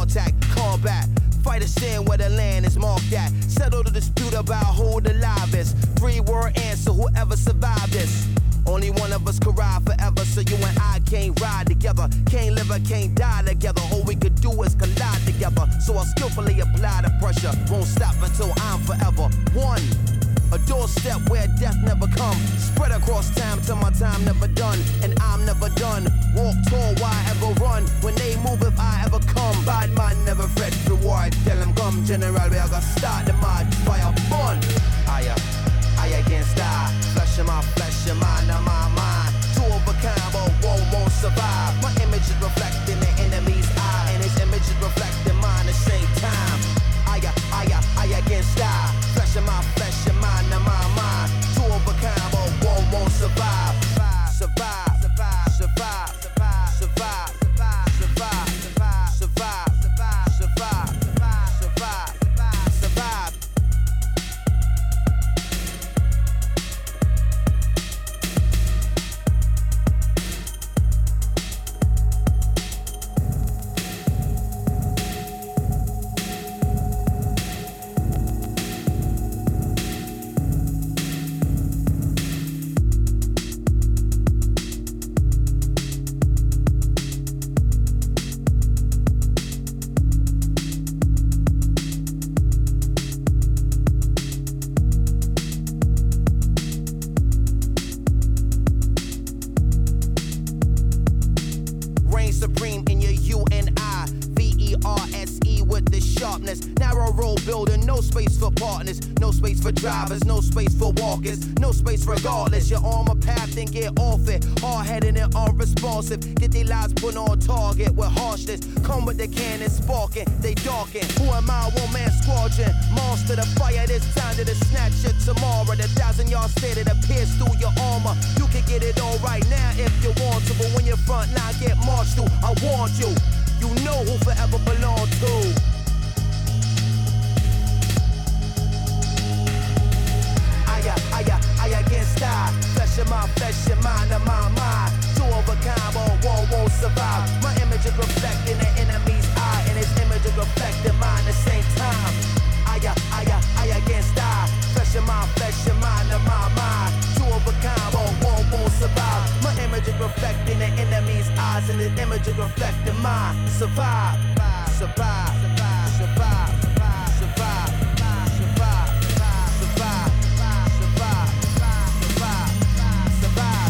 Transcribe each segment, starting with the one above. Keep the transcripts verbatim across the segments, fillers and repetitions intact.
contact, combat. Fight a sin where the land is marked at. Settle the dispute about who the live is. Three word answer, whoever survived this. Only one of us could ride forever, so you and I can't ride together. Can't live or can't die together. All we could do is collide together. So I'll skillfully apply the pressure. Won't stop until I'm forever one. A doorstep where death never come. Spread across time till my time never done. And I'm never done. Walk tall, why ever run? When they move, if I ever come. Bad man never fret reward. Tell them come, general, we are gonna start the mad fire burn. I, uh, I against die. Flesh in my flesh, your mind on my mind. Two of a kind, but one won't survive. My image is reflecting the enemy's eye. And his image is reflecting mine at the same time. I, uh, I, uh, I against die. Flesh in my flesh, your mind on my mind. Two of a kind, but one won't survive. Survive, survive, survive, survive, survive, survive, survive, survive, survive, survive, survive, survive, survive. Supreme in your U and I, V E R S E with the sharpness. Narrow road building, no space for partners, no space for drivers, no space for walkers, no space regardless. You're on my path, then get off it. Hard-headed and unresponsive, get their lives put on target with harshness. Come with the cannon sparking, they darken. Who am I? One man squadron, monster the fire. This time to the snatch it tomorrow. The thousand yard stare that appears through your armor. You can get it all right now if you want to, but when your front line get marched through, I warned you. You know who forever belong to. Aya, aya, aya against die. Flesh in my flesh, your mind in my mind. Two of a kind, but one won't survive. My image is reflecting the enemy's eye, and his image is reflecting mine at the same time. Aya, aya, aya against die. Flesh in my flesh, your mind in my mind. Two of a kind, but one won't survive. My image is reflecting the enemy's eyes, and his image is reflecting mine. Survive, survive, survive, survive, survive, survive, survive, survive, survive, survive, survive.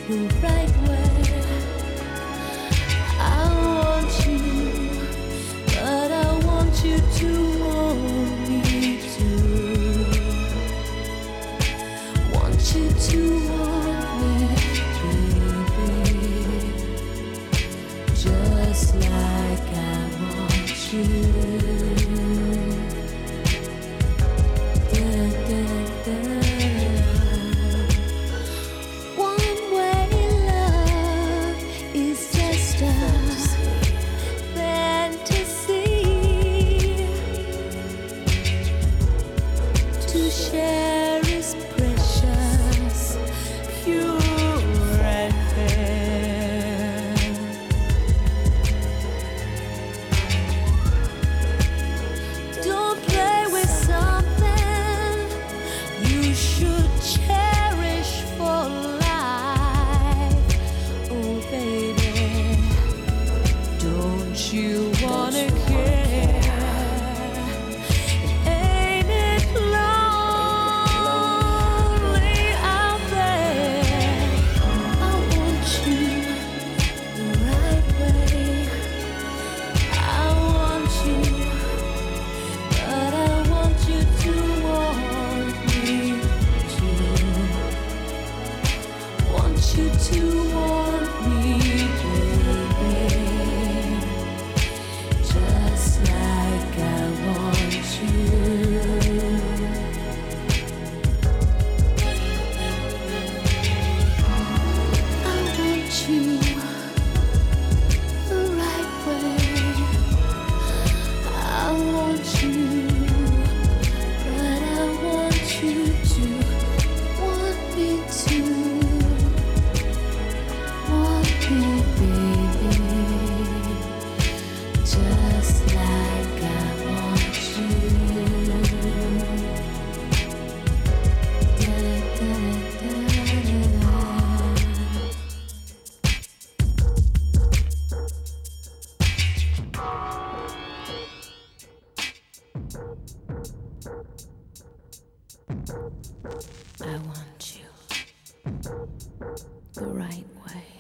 the right way. I want you, but I want you to want me too. Want you to want me, baby, just like I want you. I want you the right way.